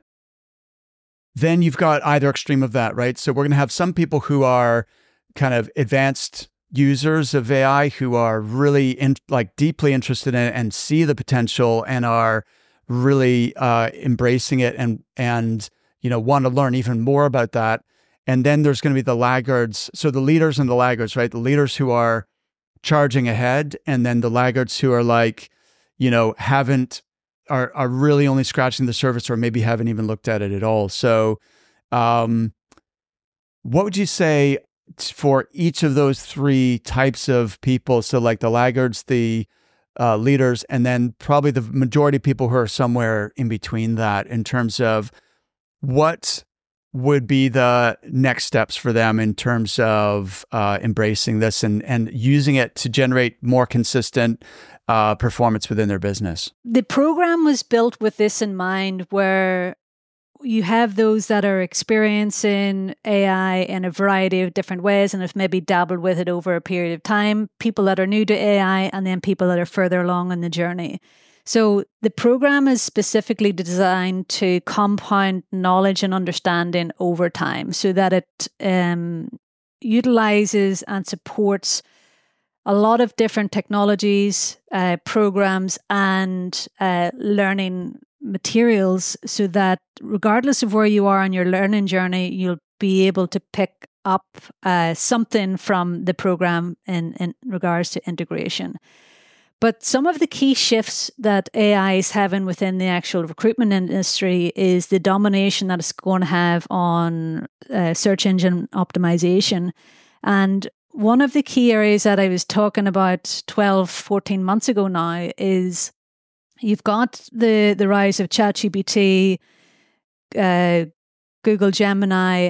Then you've got either extreme of that, right? So we're going to have some people who are kind of advanced users of A I who are really in, like deeply interested in it and see the potential and are really uh, embracing it and and you know want to learn even more about that. And then there's going to be the laggards. So the leaders and the laggards, right? The leaders who are charging ahead, and then the laggards who are like, you know, haven't are are really only scratching the surface or maybe haven't even looked at it at all. So, um, what would you say for each of those three types of people? So like the laggards, the uh, leaders, and then probably the majority of people who are somewhere in between that in terms of what would be the next steps for them in terms of uh, embracing this and, and using it to generate more consistent uh, performance within their business? The program was built with this in mind, where you have those that are experiencing A I in a variety of different ways and have maybe dabbled with it over a period of time, people that are new to A I, and then people that are further along in the journey. So the program is specifically designed to compound knowledge and understanding over time so that it um, utilizes and supports a lot of different technologies, uh, programs, and uh, learning materials so that regardless of where you are on your learning journey, you'll be able to pick up uh, something from the program in, in regards to integration. But some of the key shifts that A I is having within the actual recruitment industry is the domination that it's going to have on uh, search engine optimization. And one of the key areas that I was talking about twelve, fourteen months ago now is you've got the, the rise of ChatGPT, uh, Google Gemini,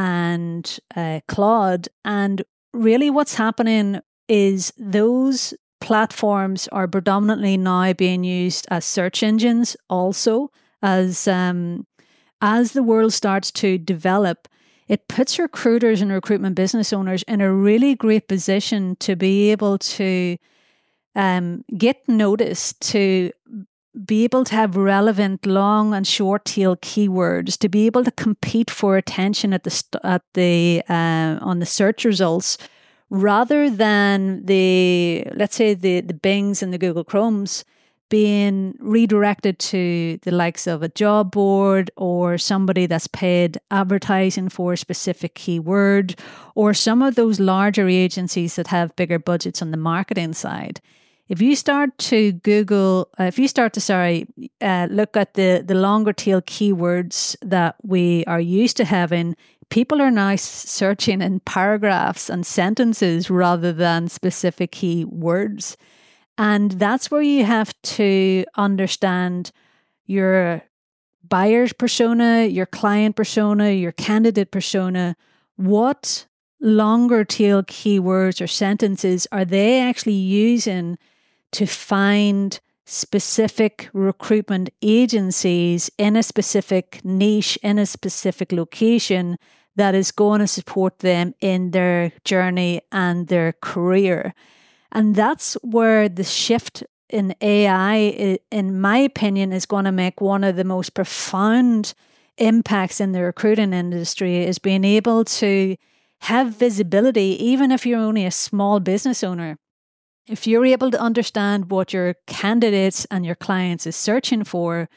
and uh, Claude. And really what's happening is those platforms are predominantly now being used as search engines also. As um, as the world starts to develop, it puts recruiters and recruitment business owners in a really great position to be able to um, get noticed, to be able to have relevant long and short tail keywords, to be able to compete for attention at the st- at the uh, on the search results, rather than the, let's say, the, the Bings and the Google Chromes being redirected to the likes of a job board or somebody that's paid advertising for a specific keyword, or some of those larger agencies that have bigger budgets on the marketing side. If you start to Google, uh, if you start to, sorry, uh, look at the, the longer tail keywords that we are used to having, people are now searching in paragraphs and sentences rather than specific keywords. And that's where you have to understand your buyer's persona, your client persona, your candidate persona. What longer tail keywords or sentences are they actually using to find specific recruitment agencies in a specific niche, in a specific location that is going to support them in their journey and their career? And that's where the shift in A I, in my opinion, is going to make one of the most profound impacts in the recruiting industry, is being able to have visibility, even if you're only a small business owner. If you're able to understand what your candidates and your clients is searching for,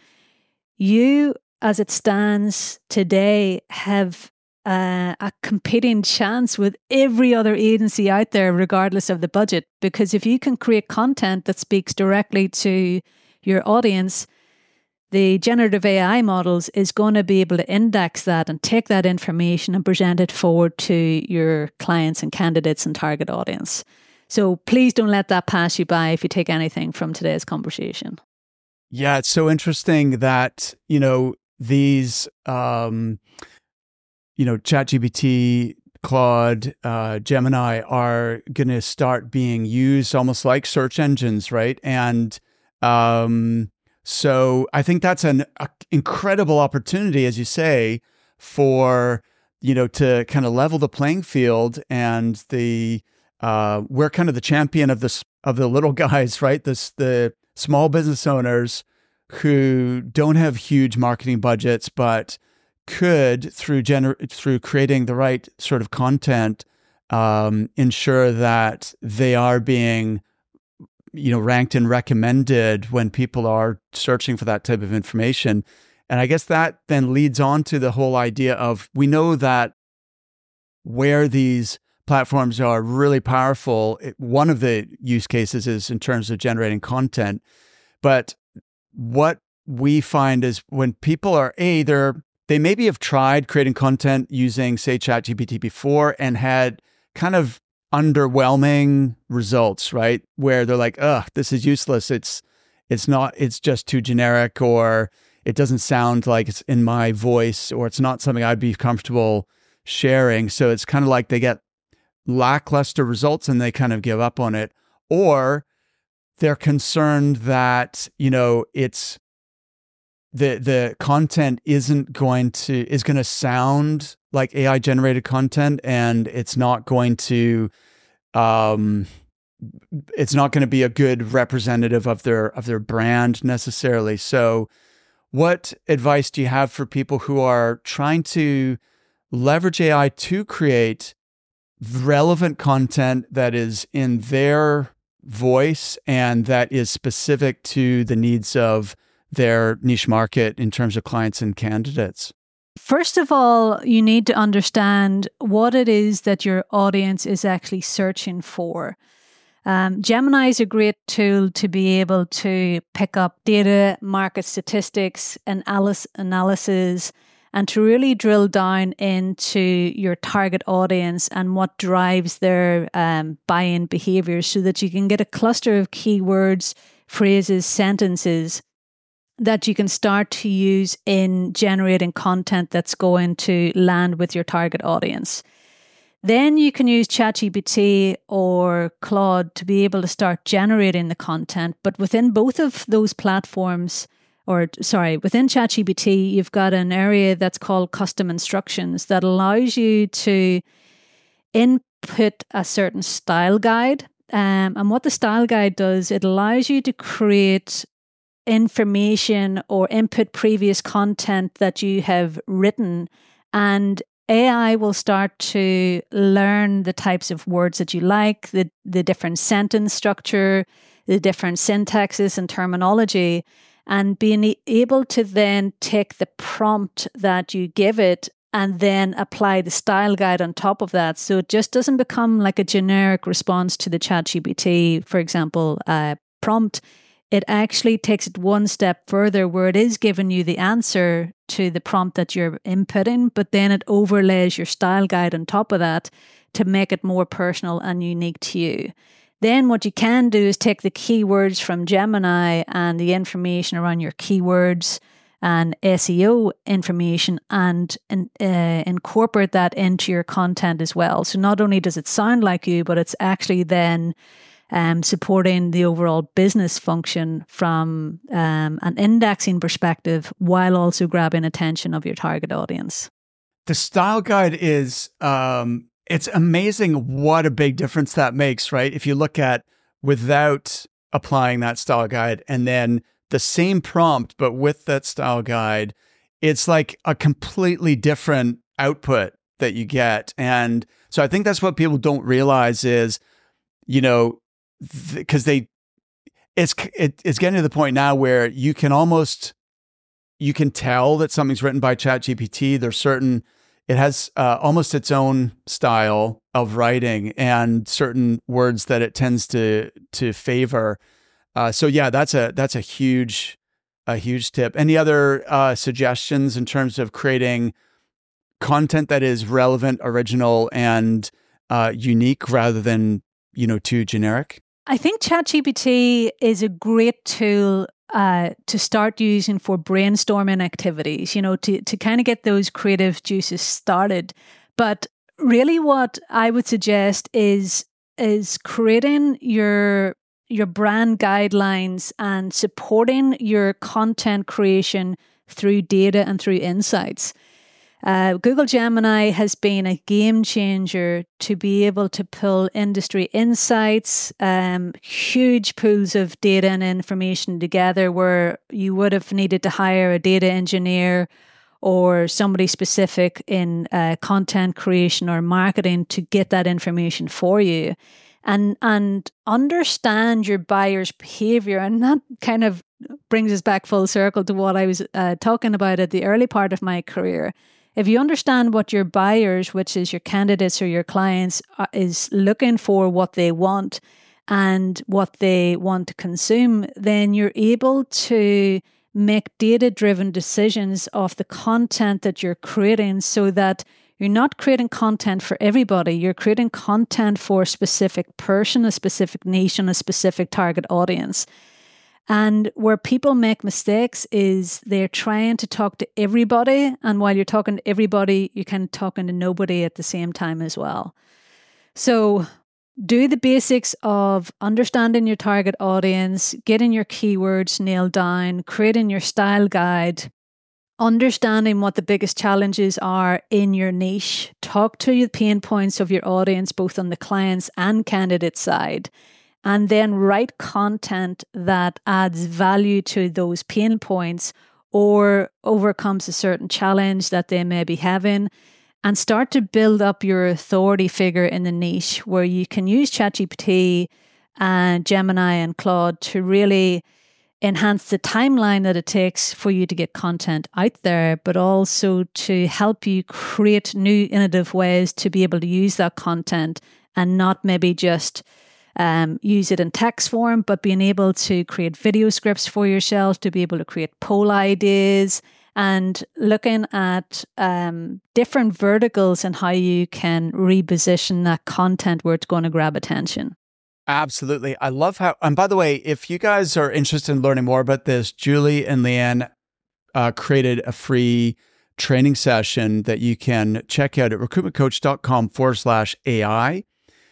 you, as it stands today, have uh, a competing chance with every other agency out there, regardless of the budget. Because if you can create content that speaks directly to your audience, the generative A I models is going to be able to index that and take that information and present it forward to your clients and candidates and target audience. So please don't let that pass you by if you take anything from today's conversation. Yeah, it's so interesting that, you know, these, um, you know, ChatGPT, Claude, uh, Gemini are going to start being used almost like search engines, right? And um, so I think that's an a incredible opportunity, as you say, for, you know, to kind of level the playing field. And the uh, we're kind of the champion of this of the little guys, right? This the small business owners who don't have huge marketing budgets, but could, through gener- through creating the right sort of content, um, ensure that they are being, you know, ranked and recommended when people are searching for that type of information. And I guess that then leads on to the whole idea of, we know that where these platforms are really powerful, it, one of the use cases is in terms of generating content. But what we find is when people are, A, they're, they maybe have tried creating content using, say, ChatGPT before and had kind of underwhelming results, right? Where they're like, ugh, this is useless. It's it's not, it's just too generic, or it doesn't sound like it's in my voice, or it's not something I'd be comfortable sharing. So it's kind of like they get lackluster results and they kind of give up on it. Or they're concerned that, you know, it's the the content isn't going to is going to sound like A I generated content, and it's not going to um it's not going to be a good representative of their of their brand necessarily. So what advice do you have for people who are trying to leverage A I to create relevant content that is in their voice and that is specific to the needs of their niche market in terms of clients and candidates? First of all, you need to understand what it is that your audience is actually searching for. Um, Gemini is a great tool to be able to pick up data, market statistics, and analysis, and to really drill down into your target audience and what drives their um, buy-in behaviors, so that you can get a cluster of keywords, phrases, sentences that you can start to use in generating content that's going to land with your target audience. Then you can use ChatGPT or Claude to be able to start generating the content. But within both of those platforms, or sorry, within ChatGPT, you've got an area that's called custom instructions that allows you to input a certain style guide. Um, and what the style guide does, it allows you to create information or input previous content that you have written, and A I will start to learn the types of words that you like, the, the different sentence structure, the different syntaxes and terminology, and being able to then take the prompt that you give it and then apply the style guide on top of that. So it just doesn't become like a generic response to the ChatGPT, for example, uh, prompt. It actually takes it one step further, where it is giving you the answer to the prompt that you're inputting, but then it overlays your style guide on top of that to make it more personal and unique to you. Then what you can do is take the keywords from Gemini and the information around your keywords and S E O information and uh, incorporate that into your content as well. So not only does it sound like you, but it's actually then Um, supporting the overall business function from um, an indexing perspective, while also grabbing attention of your target audience. The style guide is, um, it's amazing what a big difference that makes, right? If you look at without applying that style guide and then the same prompt, but with that style guide, it's like a completely different output that you get. And so I think that's what people don't realize is, you know, because they, it's it, it's getting to the point now where you can almost, you can tell that something's written by ChatGPT. There's certain, it has uh, almost its own style of writing and certain words that it tends to to favor. Uh, so yeah, that's a that's a huge a huge tip. Any other uh, suggestions in terms of creating content that is relevant, original, and uh, unique rather than, you know, too generic? I think ChatGPT is a great tool uh, to start using for brainstorming activities, you know, to, to kind of get those creative juices started. But really what I would suggest is, is creating your, your brand guidelines and supporting your content creation through data and through insights. Uh, Google Gemini has been a game changer to be able to pull industry insights, um, huge pools of data and information together where you would have needed to hire a data engineer or somebody specific in uh, content creation or marketing to get that information for you. And and understand your buyer's behavior. And that kind of brings us back full circle to what I was uh, talking about at the early part of my career. If you understand what your buyers, which is your candidates or your clients, uh, is looking for, what they want and what they want to consume, then you're able to make data-driven decisions of the content that you're creating so that you're not creating content for everybody. You're creating content for a specific person, a specific niche, and a specific target audience. And where people make mistakes is they're trying to talk to everybody. And while you're talking to everybody, you're kind of talking to nobody at the same time as well. So do the basics of understanding your target audience, getting your keywords nailed down, creating your style guide, understanding what the biggest challenges are in your niche. Talk to the pain points of your audience, both on the clients and candidate side, and then write content that adds value to those pain points or overcomes a certain challenge that they may be having, and start to build up your authority figure in the niche where you can use ChatGPT and Gemini and Claude to really enhance the timeline that it takes for you to get content out there, but also to help you create new innovative ways to be able to use that content and not maybe just um, use it in text form, but being able to create video scripts for yourself, to be able to create poll ideas, and looking at um, different verticals and how you can reposition that content where it's going to grab attention. Absolutely. I love how, and by the way, if you guys are interested in learning more about this, Julie and Leanne uh, created a free training session that you can check out at recruitmentcoach.com forward slash AI.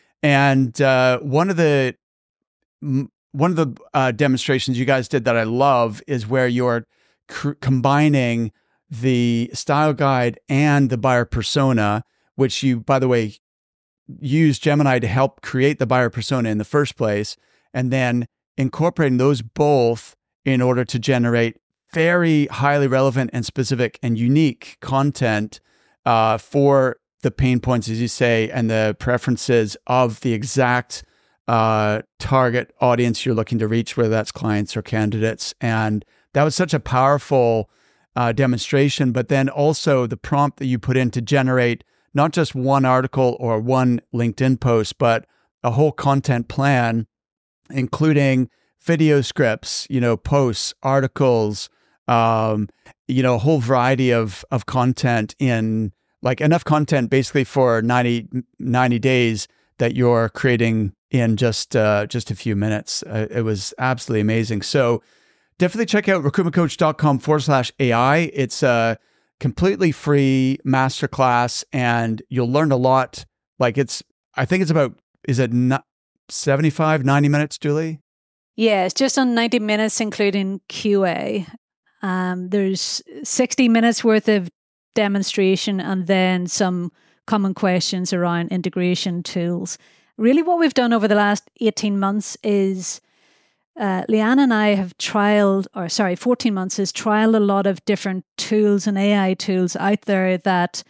And uh, one of the, one of the uh, demonstrations you guys did that I love is where you're cr- combining the style guide and the buyer persona, which you, by the way, use Gemini to help create the buyer persona in the first place, and then incorporating those both in order to generate very highly relevant and specific and unique content uh, for the pain points, as you say, and the preferences of the exact uh, target audience you're looking to reach, whether that's clients or candidates. And that was such a powerful uh, demonstration, but then also the prompt that you put in to generate not just one article or one LinkedIn post, but a whole content plan, including video scripts, you know, posts, articles, um, you know, a whole variety of of content in like enough content basically for ninety, ninety days that you're creating in just uh, just a few minutes. Uh, it was absolutely amazing. So definitely check out recruitmentcoach.com forward slash AI. It's a uh, completely free masterclass, and you'll learn a lot. Like it's, I think it's about, is it seventy-five, ninety minutes, Julie? Yeah, it's just on ninety minutes, including Q A. Um, there's sixty minutes worth of demonstration and then some common questions around integration tools. Really what we've done over the last eighteen months is Uh, Leanne and I have trialed, or sorry, fourteen months has trialed a lot of different tools and A I tools out there that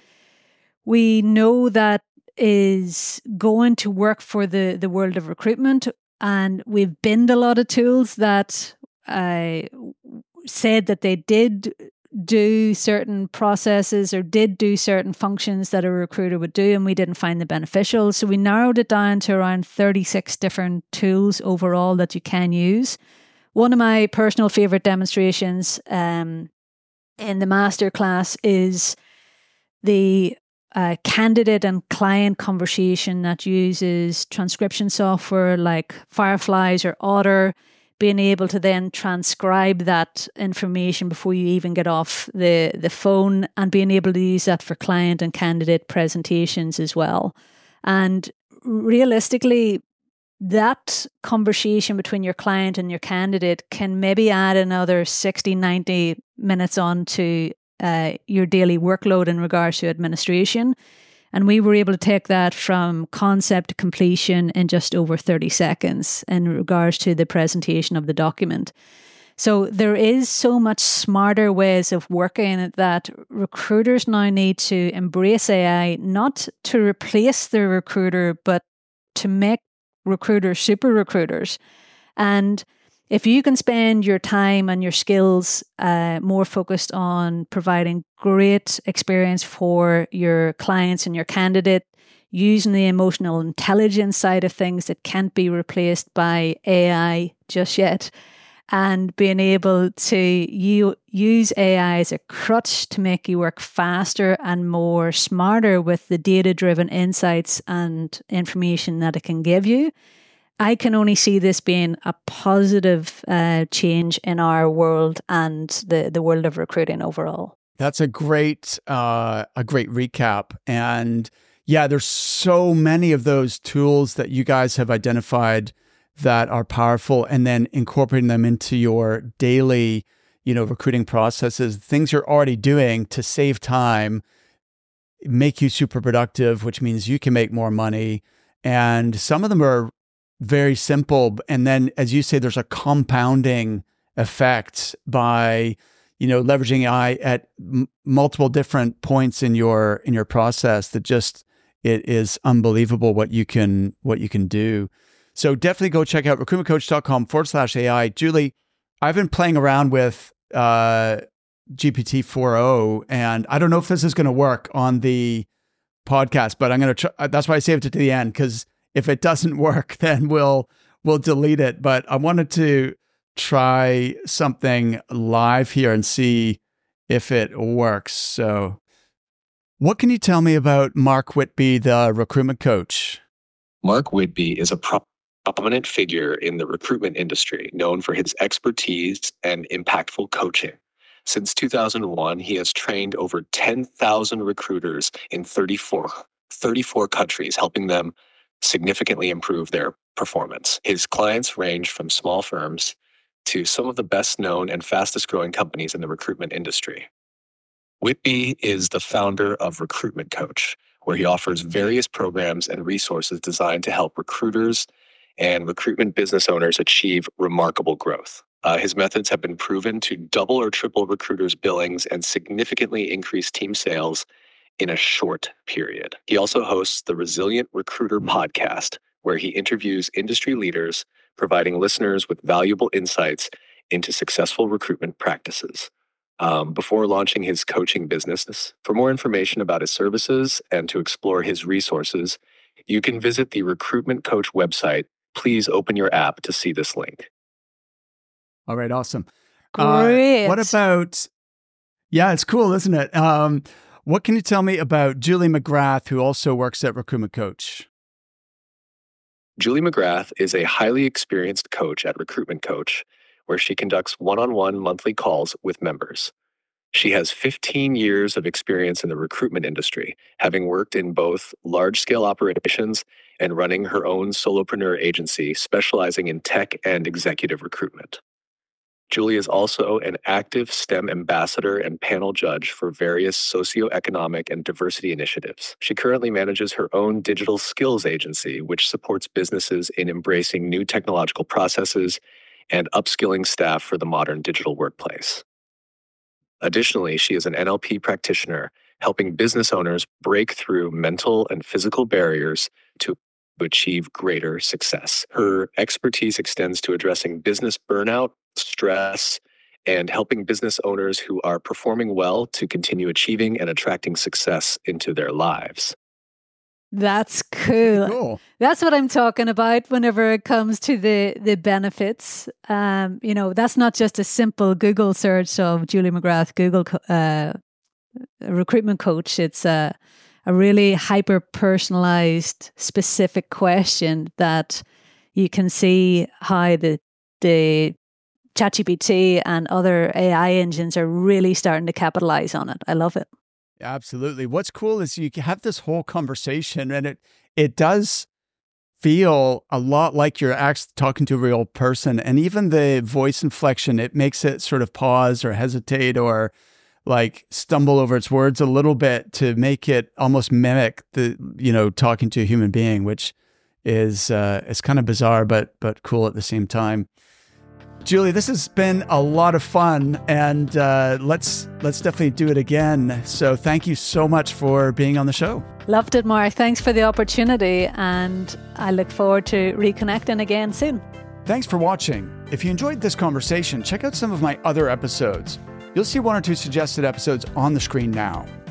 we know that is going to work for the, the world of recruitment. And we've binned a lot of tools that I said that they did do certain processes or did do certain functions that a recruiter would do, and we didn't find them beneficial. So we narrowed it down to around thirty-six different tools overall that you can use. One of my personal favorite demonstrations um, in the masterclass is the uh, candidate and client conversation that uses transcription software like Fireflies or Otter, being able to then transcribe that information before you even get off the, the phone, and being able to use that for client and candidate presentations as well. And realistically, that conversation between your client and your candidate can maybe add another sixty, ninety minutes on to uh, your daily workload in regards to administration. And we were able to take that from concept to completion in just over thirty seconds in regards to the presentation of the document. So there is so much smarter ways of working that recruiters now need to embrace A I, not to replace the recruiter, but to make recruiters super recruiters. And if you can spend your time and your skills uh, more focused on providing great experience for your clients and your candidate, using the emotional intelligence side of things that can't be replaced by A I just yet, and being able to you, use A I as a crutch to make you work faster and more smarter with the data-driven insights and information that it can give you, I can only see this being a positive uh, change in our world and the, the world of recruiting overall. That's a great uh, a great recap. And yeah, there's so many of those tools that you guys have identified that are powerful, and then incorporating them into your daily, you know, recruiting processes, things you're already doing to save time, make you super productive, which means you can make more money. And some of them are very simple. And then, as you say, there's a compounding effect by, you know, leveraging A I at m- multiple different points in your in your process that just, it is unbelievable what you can what you can do. So definitely go check out recruitmentcoach.com forward slash AI. Julie, I've been playing around with uh, G P T four point oh, and I don't know if this is going to work on the podcast, but I'm going to try. That's why I saved it to the end, because if it doesn't work, then we'll we'll delete it. But I wanted to try something live here and see if it works. So what can you tell me about Mark Whitby, the recruitment coach? Mark Whitby is a pro- prominent figure in the recruitment industry, known for his expertise and impactful coaching. Since two thousand one, he has trained over ten thousand recruiters in thirty-four, thirty-four countries, helping them significantly improve their performance. His clients range from small firms to some of the best known and fastest growing companies in the recruitment industry. Whitby is the founder of Recruitment Coach, where he offers various programs and resources designed to help recruiters and recruitment business owners achieve remarkable growth. Uh, his methods have been proven to double or triple recruiters' billings and significantly increase team sales in a short period. He also hosts the Resilient Recruiter podcast, where he interviews industry leaders, providing listeners with valuable insights into successful recruitment practices. Um, before launching his coaching business, for more information about his services and to explore his resources, you can visit the Recruitment Coach website. Please open your app to see this link. All right, awesome. Great. Uh, what about, yeah, it's cool, isn't it? Um, what can you tell me about Julie McGrath, who also works at Recruitment Coach? Julie McGrath is a highly experienced coach at Recruitment Coach, where she conducts one-on-one monthly calls with members. She has fifteen years of experience in the recruitment industry, having worked in both large-scale operations and running her own solopreneur agency specializing in tech and executive recruitment. Julie is also an active STEM ambassador and panel judge for various socioeconomic and diversity initiatives. She currently manages her own digital skills agency, which supports businesses in embracing new technological processes and upskilling staff for the modern digital workplace. Additionally, she is an N L P practitioner, helping business owners break through mental and physical barriers to achieve greater success. Her expertise extends to addressing business burnout, stress, and helping business owners who are performing well to continue achieving and attracting success into their lives. That's cool. Cool. That's what I'm talking about whenever it comes to the the benefits. Um, you know, that's not just a simple Google search of Julie McGrath, Google uh, recruitment coach. It's a, a really hyper personalized, specific question that you can see how the the ChatGPT and other A I engines are really starting to capitalize on it. I love it. Absolutely. What's cool is you have this whole conversation, and it it does feel a lot like you're actually talking to a real person. And even the voice inflection, it makes it sort of pause or hesitate or like stumble over its words a little bit to make it almost mimic the, you know, talking to a human being, which is, uh, it's kind of bizarre, but, but cool at the same time. Julie, this has been a lot of fun, and uh, let's let's definitely do it again. So thank you so much for being on the show. Loved it, Mark. Thanks for the opportunity, and I look forward to reconnecting again soon. Thanks for watching. If you enjoyed this conversation, check out some of my other episodes. You'll see one or two suggested episodes on the screen now.